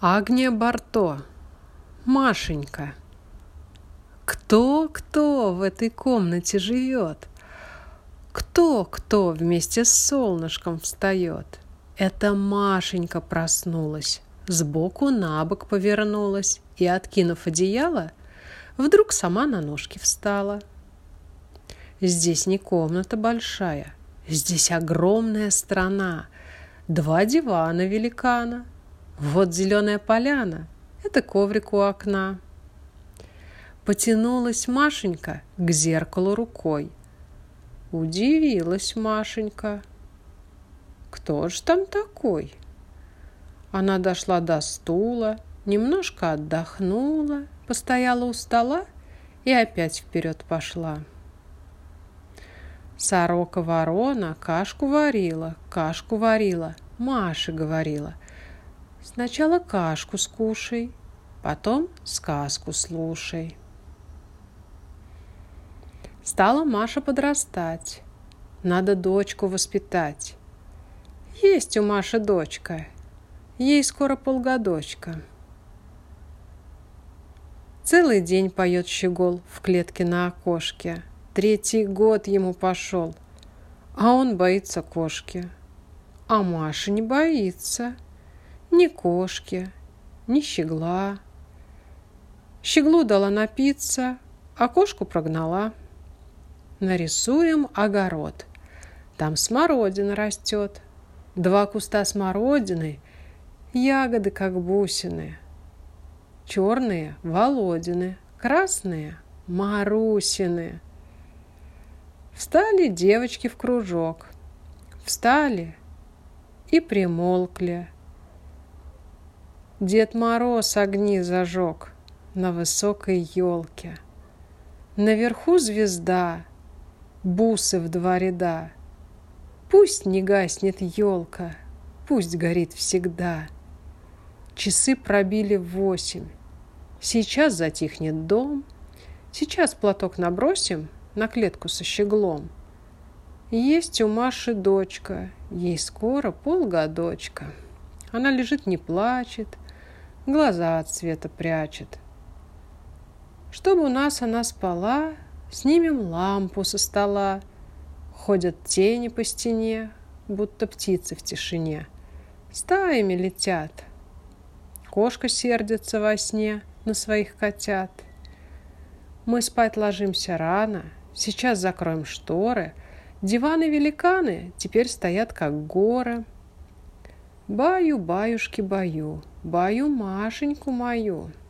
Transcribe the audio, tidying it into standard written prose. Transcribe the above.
Агния Барто, Машенька. Кто в этой комнате живет? Кто вместе с солнышком встает? Это Машенька проснулась, сбоку на бок повернулась и, откинув одеяло, вдруг сама на ножки встала. Здесь не комната большая, здесь огромная страна, 2 дивана великана. Вот зеленая поляна, это коврик у окна. Потянулась Машенька к зеркалу рукой. Удивилась Машенька. Кто ж там такой? Она дошла до стула, немножко отдохнула, постояла у стола и опять вперед пошла. Сорока-ворона кашку варила, Маше говорила: сначала кашку скушай, потом сказку слушай. Стала Маша подрастать, надо дочку воспитать. Есть у Маши дочка, ей скоро полгодочка. Целый день поет щегол в клетке на окошке, 3-й год ему пошел, а он боится кошки. А Маша не боится ни кошки, ни щегла. Щеглу дала напиться, а кошку прогнала. Нарисуем огород. Там смородина растет. 2 куста смородины, ягоды как бусины. Черные — Володины, красные — Марусины. Встали девочки в кружок. Встали и примолкли. Дед Мороз огни зажег на высокой елке. Наверху звезда, бусы в 2 ряда. Пусть не гаснет елка, пусть горит всегда. Часы пробили 8. Сейчас затихнет дом. Сейчас платок набросим на клетку со щеглом. Есть у Маши дочка, ей скоро полгодочка. Она лежит, не плачет, глаза от света прячет. Чтобы у нас она спала, снимем лампу со стола. Ходят тени по стене, будто птицы в тишине. Стаями летят. Кошка сердится во сне на своих котят. Мы спать ложимся рано, сейчас закроем шторы. Диваны-великаны теперь стоят как горы. Баю, баюшки, баю, баю Машеньку мою.